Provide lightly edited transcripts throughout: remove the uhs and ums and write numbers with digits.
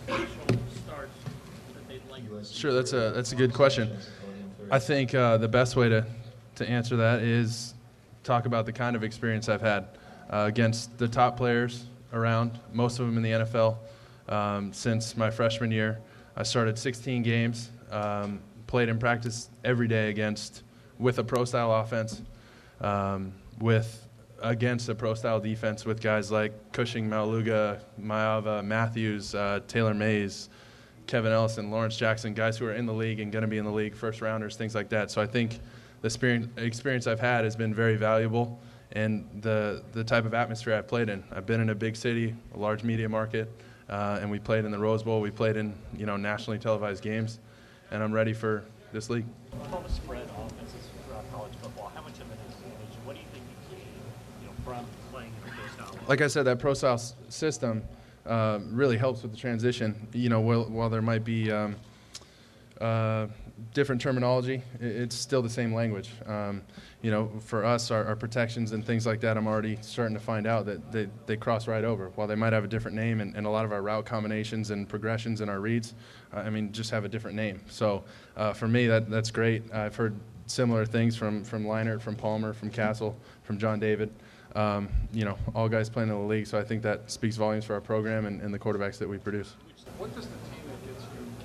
motivational starts that they'd like? Sure, that's a good question. I think the best way to answer that is talk about the kind of experience I've had against the top players around, most of them in the NFL, since my freshman year. I started 16 games, played in practice every day with a pro-style offense, against a pro-style defense with guys like Cushing, Maluga, Maava, Matthews, Taylor Mays, Kevin Ellison, Lawrence Jackson, guys who are in the league and going to be in the league, first-rounders, things like that. So I think the experience I've had has been very valuable, and the type of atmosphere I've played in. I've been in a big city, a large media market, and we played in the Rose Bowl. We played in nationally televised games, and I'm ready for this league. With all the spread offenses throughout college football, how much of an advantage? What do you think you gain from playing in the pro-style? Like I said, that pro-style system really helps with the transition. While there might be different terminology, it's still the same language. For us, our protections and things like that, I'm already starting to find out that they cross right over. While they might have a different name, and a lot of our route combinations and progressions and our reads, just have a different name. So for me, that's great. I've heard similar things from Leinart, from Palmer, from Castle, from John David. All guys playing in the league. So I think that speaks volumes for our program and the quarterbacks that we produce. What does the team that gets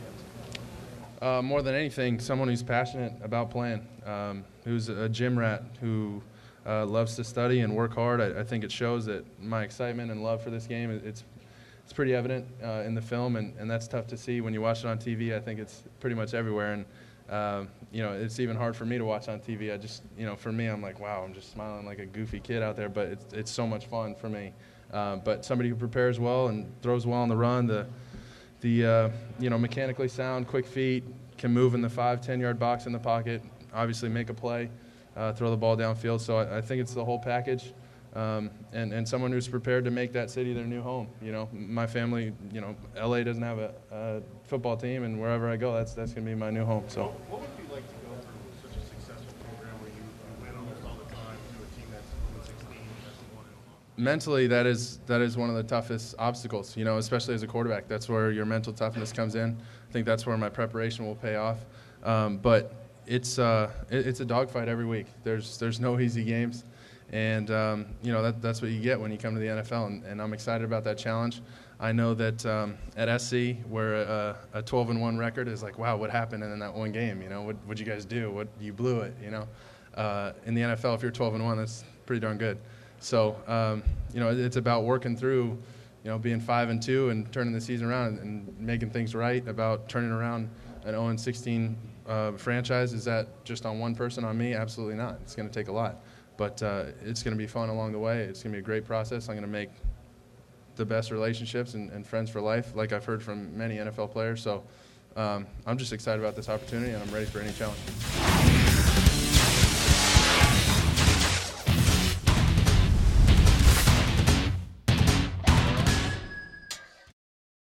you get? More than anything, someone who's passionate about playing, who's a gym rat, who loves to study and work hard. I think it shows that my excitement and love for this game, it's pretty evident in the film, and that's tough to see when you watch it on TV. I think it's pretty much everywhere, and it's even hard for me to watch on TV. I just, for me, I'm like, wow, I'm just smiling like a goofy kid out there, but it's so much fun for me. But somebody who prepares well and throws well on the run, the mechanically sound, quick feet, can move in the 5-10 yard box in the pocket, obviously make a play, throw the ball downfield. So I think it's the whole package, and someone who's prepared to make that city their new home. My family, LA doesn't have a football team, and wherever I go, that's going to be my new home. So. What would it be like to go through such a successful program where you win almost all the time to a team that's won 16, hasn't won in a long? Mentally, that is one of the toughest obstacles, especially as a quarterback. That's where your mental toughness comes in. I think that's where my preparation will pay off. But it's a dogfight every week. There's no easy games, and that's what you get when you come to the NFL. And I'm excited about that challenge. I know that at SC, where a 12-1 record is like, wow, what happened in that one game? What'd you guys do? You blew it. In the NFL, if you're 12-1, that's pretty darn good. So, it's about working through, being 5-2 and turning the season around and making things right, about turning around an 0-16 franchise. Is that just on one person, on me? Absolutely not. It's going to take a lot. But it's going to be fun along the way. It's going to be a great process. I'm going to make the best relationships and friends for life, like I've heard from many NFL players. So I'm just excited about this opportunity, and I'm ready for any challenge.